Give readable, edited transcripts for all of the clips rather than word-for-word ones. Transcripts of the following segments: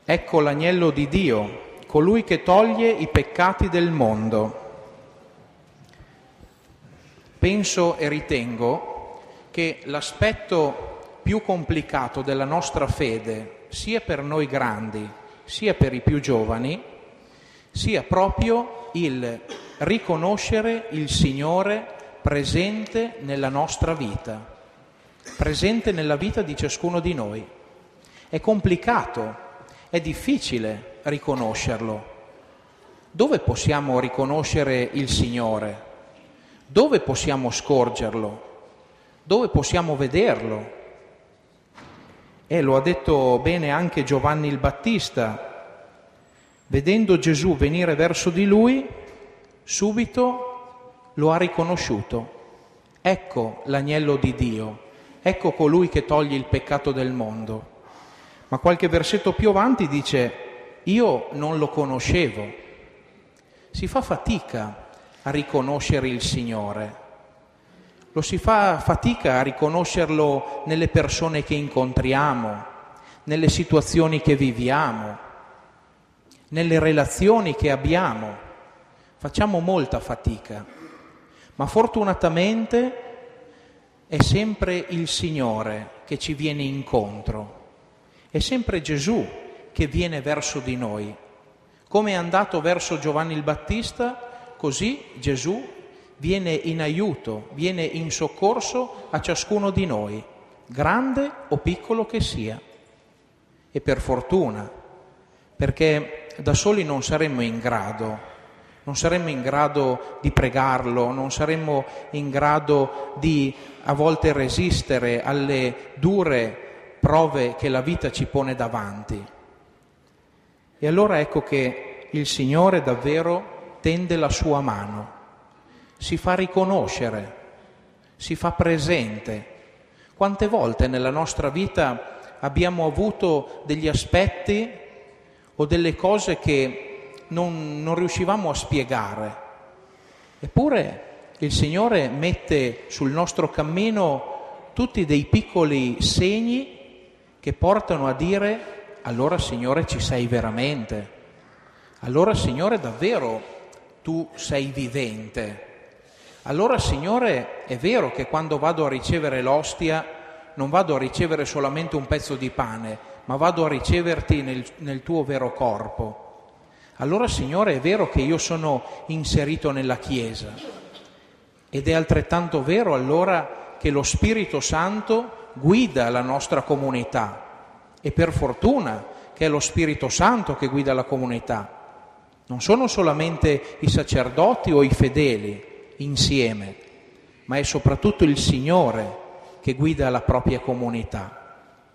Ecco l'agnello di Dio, colui che toglie i peccati del mondo. Penso e ritengo che l'aspetto più complicato della nostra fede, sia per noi grandi, sia per i più giovani, sia proprio il riconoscere il Signore presente nella nostra vita, presente nella vita di ciascuno di noi. È complicato, è difficile riconoscerlo. Dove possiamo riconoscere il Signore? Dove possiamo scorgerlo? Dove possiamo vederlo? E lo ha detto bene anche Giovanni il Battista. Vedendo Gesù venire verso di lui, subito lo ha riconosciuto. Ecco l'agnello di Dio, ecco colui che toglie il peccato del mondo. Ma qualche versetto più avanti dice: io non lo conoscevo. Si fa fatica a riconoscere il Signore. Lo si fa fatica a riconoscerlo nelle persone che incontriamo, nelle situazioni che viviamo, nelle relazioni che abbiamo. Facciamo molta fatica, ma fortunatamente è sempre il Signore che ci viene incontro. È sempre Gesù che viene verso di noi. Come è andato verso Giovanni il Battista, così Gesù viene in aiuto, viene in soccorso a ciascuno di noi, grande o piccolo che sia. E per fortuna, perché da soli non saremmo in grado di pregarlo, non saremmo in grado di a volte resistere alle dure prove che la vita ci pone davanti. E allora ecco che il Signore davvero tende la sua mano, si fa riconoscere, si fa presente. Quante volte nella nostra vita abbiamo avuto degli aspetti o delle cose che non riuscivamo a spiegare, eppure il Signore mette sul nostro cammino tutti dei piccoli segni che portano a dire: allora Signore ci sei veramente, allora Signore davvero tu sei vivente, allora Signore è vero che quando vado a ricevere l'ostia non vado a ricevere solamente un pezzo di pane, ma vado a riceverti nel tuo vero corpo, allora Signore è vero che io sono inserito nella Chiesa. Ed è altrettanto vero allora che lo Spirito Santo guida la nostra comunità, e per fortuna che è lo Spirito Santo che guida la comunità. Non sono solamente i sacerdoti o i fedeli insieme, ma è soprattutto il Signore che guida la propria comunità.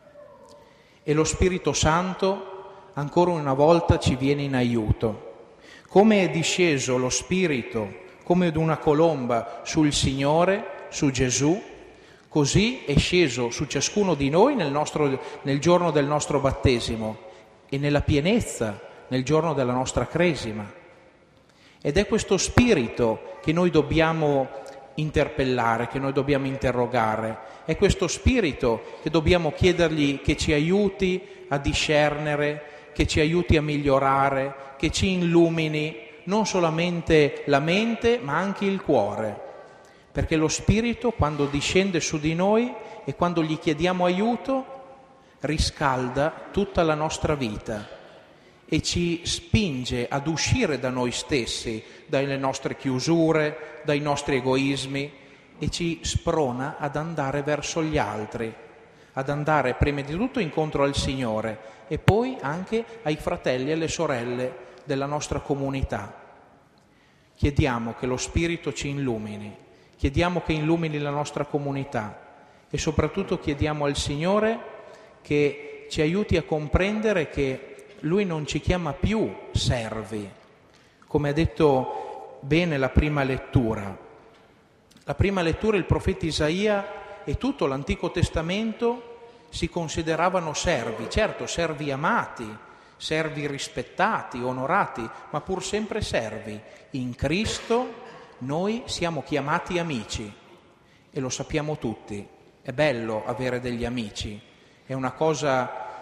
E lo Spirito Santo ancora una volta ci viene in aiuto. Come è disceso lo Spirito come ad una colomba sul Signore, su Gesù, così è sceso su ciascuno di noi nel giorno del nostro battesimo e nella pienezza nel giorno della nostra cresima. Ed è questo spirito che noi dobbiamo interpellare, che noi dobbiamo interrogare. È questo spirito che dobbiamo chiedergli che ci aiuti a discernere, che ci aiuti a migliorare, che ci illumini non solamente la mente ma anche il cuore. Perché lo Spirito, quando discende su di noi e quando gli chiediamo aiuto, riscalda tutta la nostra vita e ci spinge ad uscire da noi stessi, dalle nostre chiusure, dai nostri egoismi, e ci sprona ad andare verso gli altri, ad andare prima di tutto incontro al Signore e poi anche ai fratelli e alle sorelle della nostra comunità. Chiediamo che lo Spirito ci illumini. Chiediamo che illumini la nostra comunità e soprattutto chiediamo al Signore che ci aiuti a comprendere che Lui non ci chiama più servi, come ha detto bene la prima lettura. La prima lettura, il profeta Isaia e tutto l'Antico Testamento si consideravano servi, certo servi amati, servi rispettati, onorati, ma pur sempre servi. In Cristo noi siamo chiamati amici e lo sappiamo tutti. È bello avere degli amici, è una cosa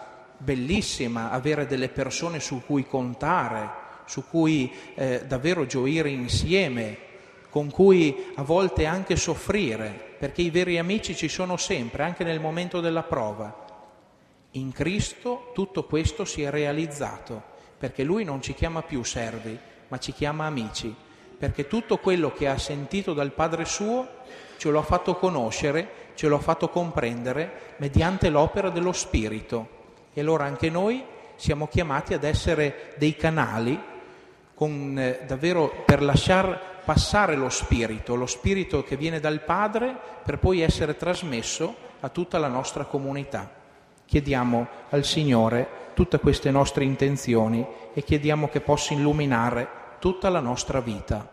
bellissima avere delle persone su cui contare, su cui davvero gioire insieme, con cui a volte anche soffrire, perché i veri amici ci sono sempre, anche nel momento della prova. In Cristo tutto questo si è realizzato, perché Lui non ci chiama più servi, ma ci chiama amici, perché tutto quello che ha sentito dal Padre suo ce lo ha fatto conoscere, ce lo ha fatto comprendere mediante l'opera dello Spirito. E allora anche noi siamo chiamati ad essere dei canali davvero per lasciar passare lo Spirito che viene dal Padre, per poi essere trasmesso a tutta la nostra comunità. Chiediamo al Signore tutte queste nostre intenzioni e chiediamo che possa illuminare tutta la nostra vita.